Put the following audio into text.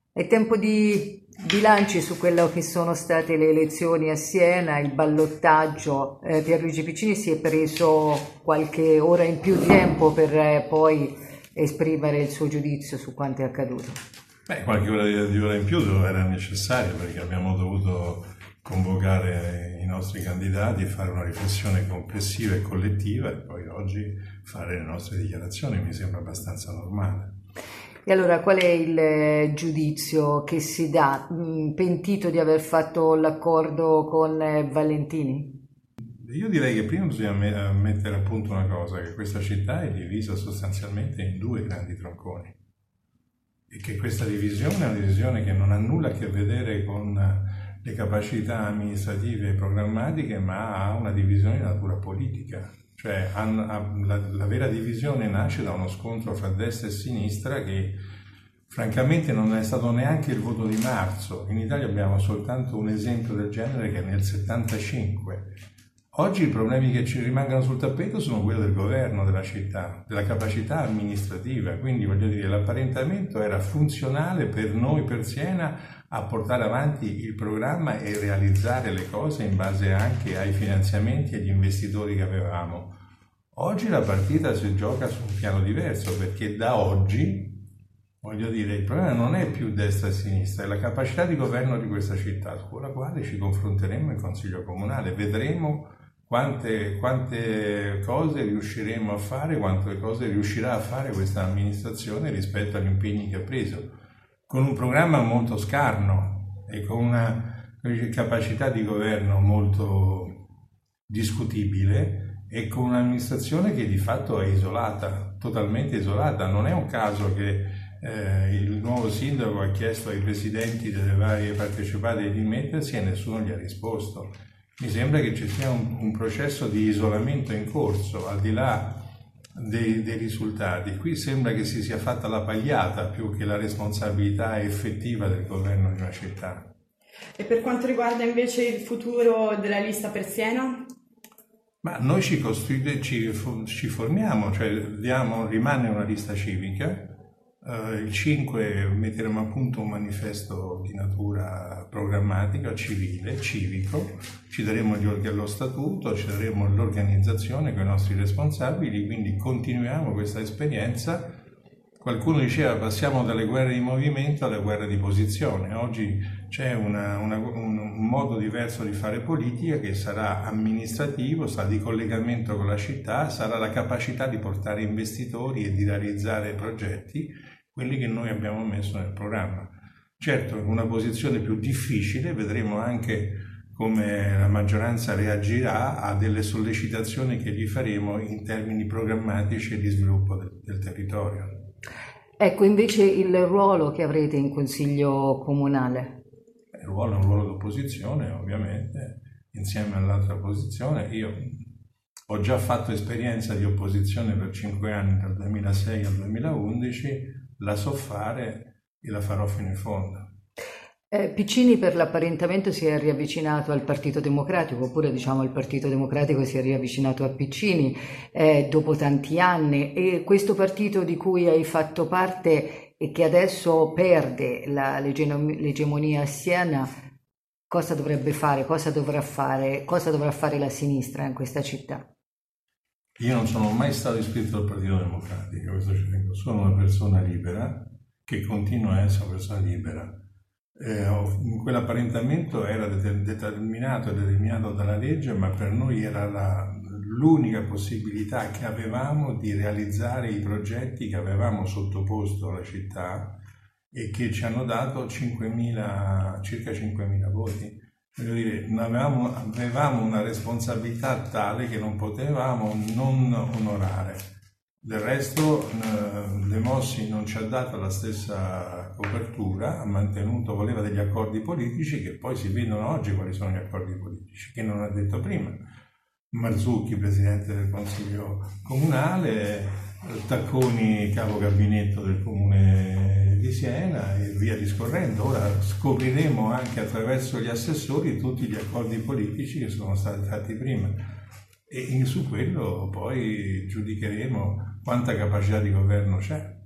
È tempo di bilanci su quello che sono state le elezioni a Siena, il ballottaggio. Pierluigi Piccini si è preso qualche ora in più di tempo per poi esprimere il suo giudizio su quanto è accaduto. Qualche ora di ora in più era necessario, perché abbiamo dovuto convocare i nostri candidati e fare una riflessione complessiva e collettiva, e poi oggi fare le nostre dichiarazioni. Mi sembra abbastanza normale. E allora qual è il giudizio che si dà? Pentito di aver fatto l'accordo con Valentini? Io direi che prima bisogna mettere a punto una cosa, che questa città è divisa sostanzialmente in due grandi tronconi, e che questa divisione è una divisione che non ha nulla a che vedere con le capacità amministrative e programmatiche, ma ha una divisione di natura politica. Cioè la vera divisione nasce da uno scontro fra destra e sinistra che francamente non è stato neanche il voto di marzo. In Italia abbiamo soltanto un esempio del genere, che è nel 75. Oggi i problemi che ci rimangono sul tappeto sono quelli del governo della città, della capacità amministrativa. Quindi voglio dire, l'apparentamento era funzionale per noi, per Siena, a portare avanti il programma e realizzare le cose in base anche ai finanziamenti e agli investitori che avevamo. Oggi la partita si gioca su un piano diverso, perché da oggi, voglio dire, il problema non è più destra e sinistra, è la capacità di governo di questa città, con la quale ci confronteremo in Consiglio Comunale. Vedremo quante cose riusciremo a fare, quante cose riuscirà a fare questa amministrazione rispetto agli impegni che ha preso, con un programma molto scarno e con una capacità di governo molto discutibile, e con un'amministrazione che di fatto è isolata, totalmente isolata. Non è un caso che il nuovo sindaco ha chiesto ai presidenti delle varie partecipate di dimettersi e nessuno gli ha risposto. Mi sembra che ci sia un processo di isolamento in corso, al di là dei risultati. Qui sembra che si sia fatta la pagliata più che la responsabilità effettiva del governo di una città. E per quanto riguarda invece il futuro della lista per Siena? Ma noi ci formiamo, cioè rimane una lista civica. Il 5 metteremo a punto un manifesto di natura programmatica, civile, civico, ci daremo lo statuto, ci daremo l'organizzazione con i nostri responsabili, quindi continuiamo questa esperienza. Qualcuno diceva passiamo dalle guerre di movimento alle guerre di posizione. Oggi c'è un modo diverso di fare politica, che sarà amministrativo, sarà di collegamento con la città, sarà la capacità di portare investitori e di realizzare progetti, quelli che noi abbiamo messo nel programma. Certo, in una posizione più difficile, vedremo anche come la maggioranza reagirà a delle sollecitazioni che gli faremo in termini programmatici e di sviluppo del territorio. Ecco, invece il ruolo che avrete in Consiglio Comunale? Il ruolo è un ruolo d'opposizione, ovviamente, insieme all'altra opposizione. Io ho già fatto esperienza di opposizione per 5 anni, dal 2006 al 2011, la so fare e la farò fino in fondo. Piccini per l'apparentamento si è riavvicinato al Partito Democratico, oppure diciamo il Partito Democratico si è riavvicinato a Piccini dopo tanti anni, e questo partito di cui hai fatto parte e che adesso perde l'egemonia a Siena, cosa dovrebbe fare, cosa dovrà fare la sinistra in questa città? Io non sono mai stato iscritto al Partito Democratico, questo ci tengo. Sono una persona libera, che continua a essere una persona libera. Quell'apparentamento era determinato dalla legge, ma per noi era l'unica possibilità che avevamo di realizzare i progetti che avevamo sottoposto alla città e che ci hanno dato circa 5.000 voti. Voglio dire, avevamo una responsabilità tale che non potevamo non onorare. Del resto De Mossi non ci ha dato la stessa copertura, voleva degli accordi politici che poi si vedono oggi quali sono gli accordi politici, che non ha detto prima. Marzulli, presidente del Consiglio Comunale, Tacconi, capo gabinetto del Comune di Siena e via discorrendo. Ora scopriremo anche attraverso gli assessori tutti gli accordi politici che sono stati fatti prima. E su quello poi giudicheremo quanta capacità di governo c'è.